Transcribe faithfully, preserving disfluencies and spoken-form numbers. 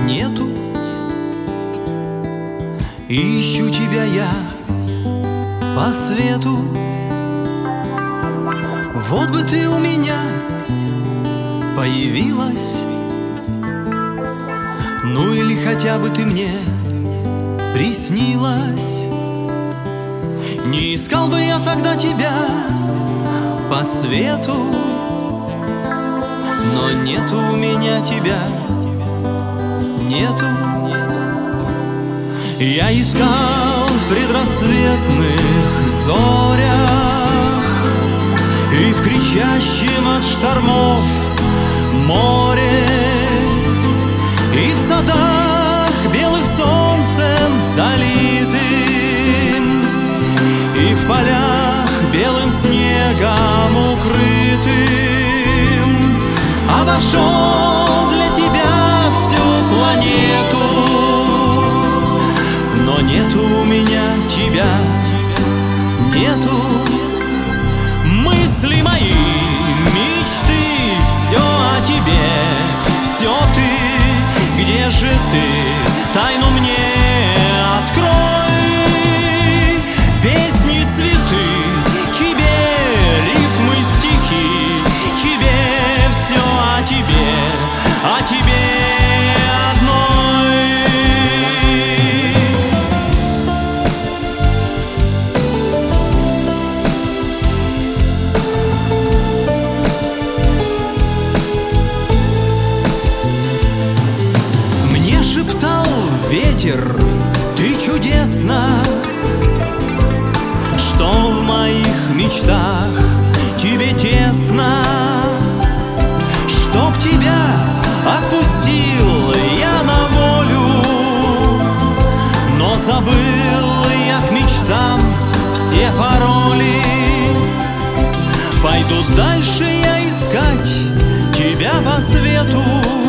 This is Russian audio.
нету. Ищу тебя я по свету. Вот бы ты у меня появилась, ну или хотя бы ты мне приснилась. Не искал бы я тогда тебя по свету, но нету у меня тебя, нету. Я искал в предрассветных зорях и в кричащем от штормов море, и в садах белых солнцем залитым, и в полях белым снегом укрытым. Обошел для тебя всю планету, но нету у меня тебя, нету. Мысли мои, мечты, все о тебе, все ты, где же ты, тайну мне открой. Песни, цветы, тебе рифмы, стихи, тебе все о тебе, о тебе одной. Мне шептал ветер, ты чудесна, что в моих мечтах тебе тесно, чтоб тебя отпустил я на волю, но забыл я к мечтам все пароли. Пойду дальше я искать тебя по свету,